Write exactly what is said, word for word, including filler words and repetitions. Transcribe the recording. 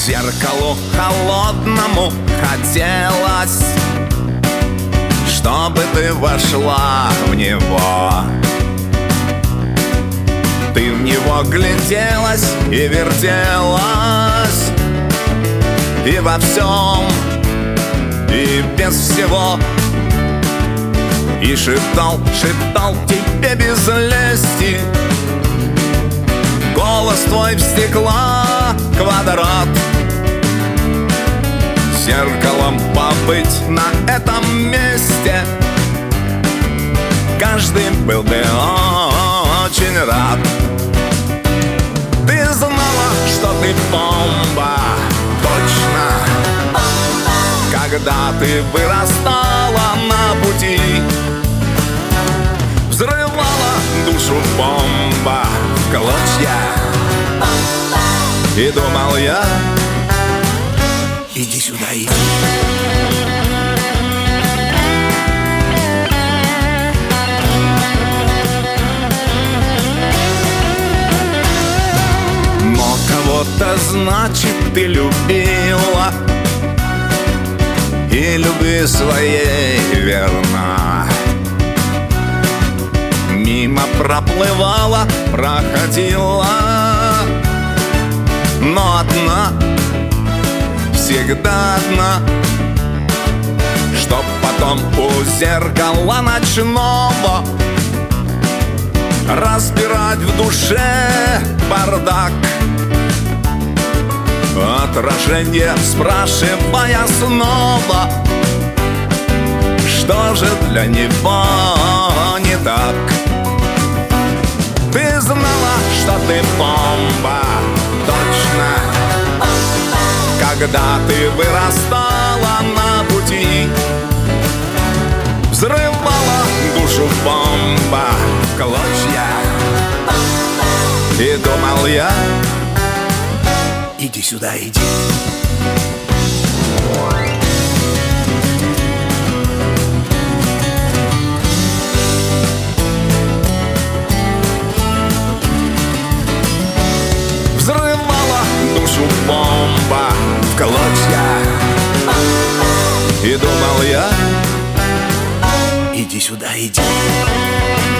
Зеркалу холодному хотелось, чтобы ты вошла в него. Ты в него гляделась и вертелась, и во всем, и без всего. И шептал, шептал тебе без лести голос твой в стекла квадрат. Зеркалом побыть на этом месте каждый был бы очень рад. Ты знала, что ты бомба, точно, когда ты вырастала на пути. Взрывала душу бомба в клочья. И думал я: иди сюда, иди. Но кого-то, значит, ты любила, и любви своей верна. Мимо проплывала, проходила, но одна, всегда одна, чтоб потом у зеркала ночного разбирать в душе бардак. Отражение спрашивая снова, что же для него не так. Ты знала, что ты бомба, точно, когда ты вырастала на пути. Взрывала душу бомба в клочья. И думал я: иди сюда, иди. Взрывала душу бомба в клочья. И думал я: иди сюда, иди.